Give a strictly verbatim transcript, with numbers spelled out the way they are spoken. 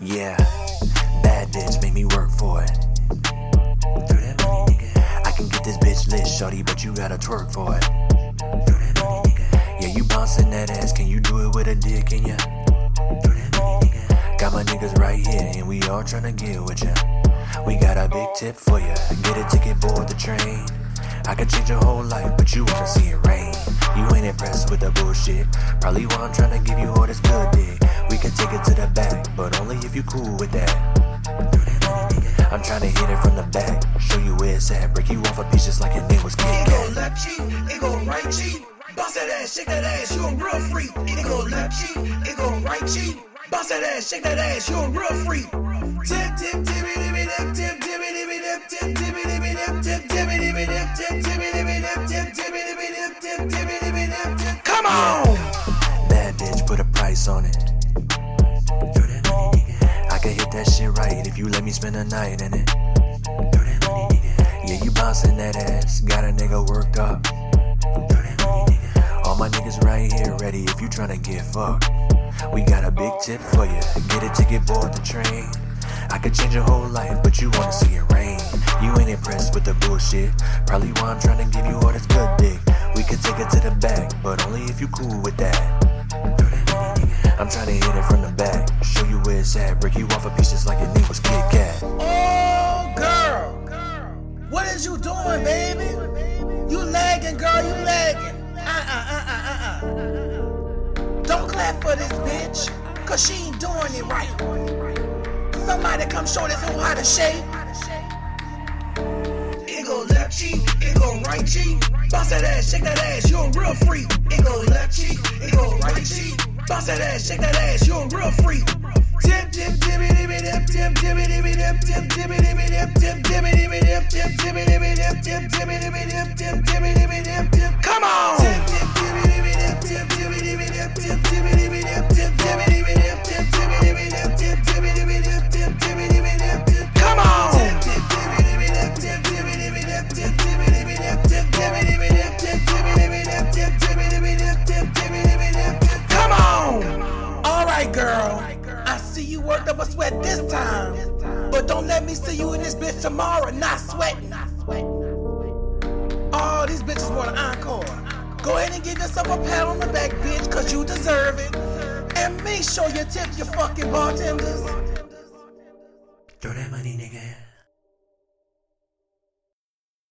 Yeah, bad bitch, make me work for it. Throw that money, nigga. I can get this bitch lit, shorty, but you gotta twerk for it. Throw that money, nigga. Yeah, you bouncing that ass, can you do it with a dick in ya? Throw that money, nigga. Got my niggas right here, and we all tryna get with ya. We got a big tip for ya, get a ticket, board the train. I can change your whole life, but you wanna see it rain. You ain't impressed with the bullshit, probably why I'm tryna give you all this good dick. We can take it to the back, but only if you cool with that. I'm tryna hit it from the back, show you where it's at, break you off a piece just like your name was Kit Kat. It go left cheek, it go right cheek, bounce that ass, shake that ass, you a real freak. It go left cheek, it go right cheek, bounce that ass, shake that ass, you a real freak. Tip tip tippy tippy tip tip tippy tippy tip tip tippy tippy tip tip tippy tippy tip tip tippy tippy tip tip tippy tippy tip tip tippy tippy tip tip. Come on! Bad bitch, put a price on it. I can hit that shit right if you let me spend a night in it. Yeah, you bouncing that ass, got a nigga worked up. All my niggas right here ready if you tryna get fucked. We got a big tip for you, get a ticket, board the train. I could change your whole life, but you wanna see it rain. You ain't impressed with the bullshit, probably why I'm tryna give you all this good dick. We could take it to the back, but only if you cool with that. I'm tryna hit it from the back, show you where it's at, break you off a piece just like your name was Kit Kat. Oh, girl, what is you doing, baby? You lagging, girl, you lagging. Uh-uh, uh-uh, uh-uh. Don't clap for this bitch, cause she ain't doing it right. Somebody come show this hoe how to shake. It go left cheek, it go right cheek, bounce that ass, shake that ass, you a real freak. It go left cheek, it go right cheek, bounce that ass, shake that ass, you a real freak. Tip tip tippy tippy tip tip tippy tippy tip tip tippy tippy tip tip tippy tippy tip tip tippy tippy tip tip tippy tippy tip tip tippy tippy tip tip. Come on! Tip tip tippy tippy tip tip tippy tippy tip tip tippy tippy tip tip tippy tippy tip tip tippy tippy tip tip tippy tippy tip tip tippy tippy tip tip. Come on! Tip tip tippy tippy tip tip tippy tippy tip tip tippy tippy tip tip tippy tippy tip tip tippy tippy tip tip tippy tippy tip tip tippy tippy tip tip. Come on! All right, girl. I see you worked up a sweat this time, but don't let me see you in this bitch tomorrow not sweating. All these bitches want an encore. Go ahead and give yourself a pat on the back, bitch, cause you deserve it. And make sure you tip your fucking bartenders. Throw that money, nigga.